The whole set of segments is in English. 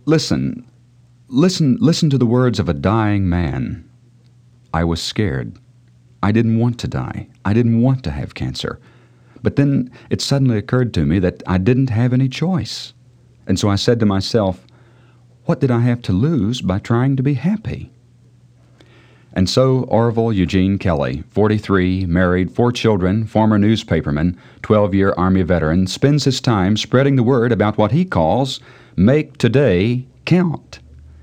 Listen, listen to the words of a dying man. I was scared. I didn't want to die. I didn't want to have cancer. But then it suddenly occurred to me that I didn't have any choice. And so I said to myself, what did I have to lose by trying to be happy? And so Orville Eugene Kelly, 43, married, 4 children, former newspaperman, 12-year Army veteran, spends his time spreading the word about what he calls Make Today Count.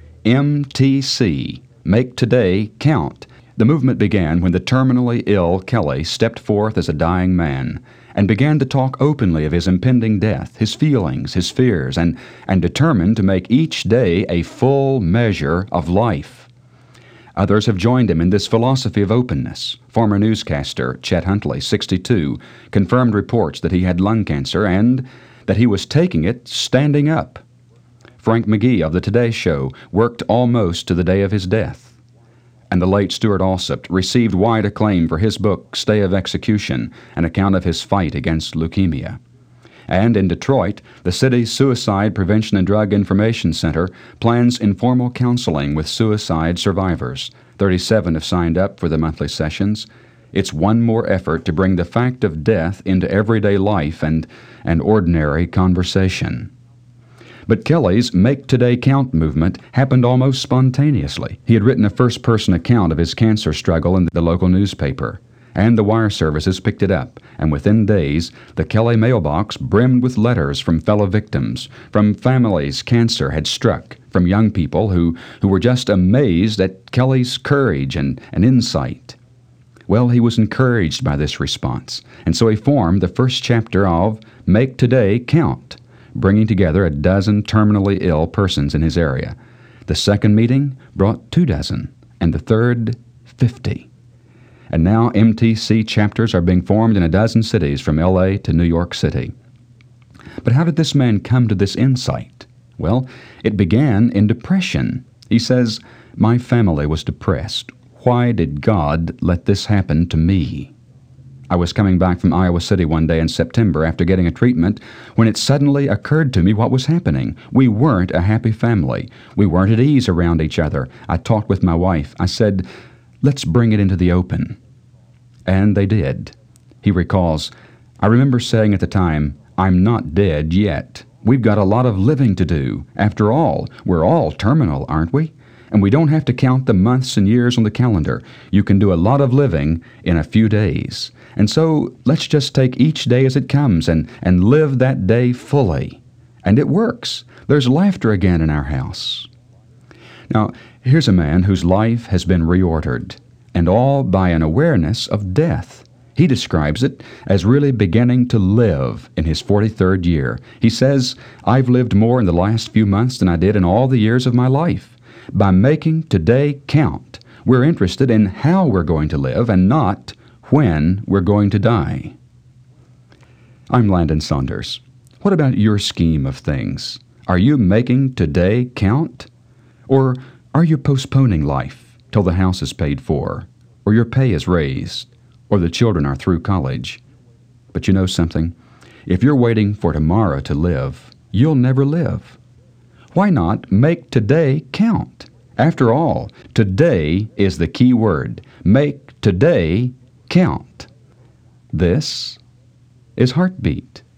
MTC, Make Today Count. The movement began when the terminally ill Kelly stepped forth as a dying man and began to talk openly of his impending death, his feelings, his fears, and determined to make each day a full measure of life. Others have joined him in this philosophy of openness. Former newscaster Chet Huntley, 62, confirmed reports that he had lung cancer and that he was taking it standing up. Frank McGee of the Today Show worked almost to the day of his death. And the late Stuart Alsup received wide acclaim for his book, Stay of Execution, an account of his fight against leukemia. And in Detroit, the city's Suicide Prevention and Drug Information Center plans informal counseling with suicide survivors. 37 have signed up for the monthly sessions. It's one more effort to bring the fact of death into everyday life and ordinary conversation. But Kelly's Make Today Count movement happened almost spontaneously. He had written a first-person account of his cancer struggle in the local newspaper, and the wire services picked it up, and within days, the Kelly mailbox brimmed with letters from fellow victims, from families cancer had struck, from young people who were just amazed at Kelly's courage and insight. Well, he was encouraged by this response, and so he formed the first chapter of Make Today Count, bringing together a dozen terminally ill persons in his area. The second meeting brought 24, and the third, 50. And now MTC chapters are being formed in a dozen cities from L.A. to New York City. But how did this man come to this insight? Well, it began in depression. He says, "My family was depressed. Why did God let this happen to me?" I was coming back from Iowa City one day in September after getting a treatment when it suddenly occurred to me what was happening. We weren't a happy family. We weren't at ease around each other. I talked with my wife. I said, "Let's bring it into the open." And they did. He recalls, "I remember saying at the time, I'm not dead yet. We've got a lot of living to do. After all, we're all terminal, aren't we? And we don't have to count the months and years on the calendar. You can do a lot of living in a few days. And so let's just take each day as it comes and live that day fully." And it works. There's laughter again in our house. Now, here's a man whose life has been reordered, and all by an awareness of death. He describes it as really beginning to live in his 43rd year. He says, "I've lived more in the last few months than I did in all the years of my life. By making today count, we're interested in how we're going to live and not when we're going to die." I'm Landon Saunders. What about your scheme of things? Are you making today count? Or are you postponing life till the house is paid for, or your pay is raised, or the children are through college? But you know something? If you're waiting for tomorrow to live, you'll never live. Why not make today count? After all, today is the key word. Make today count. This is Heartbeat.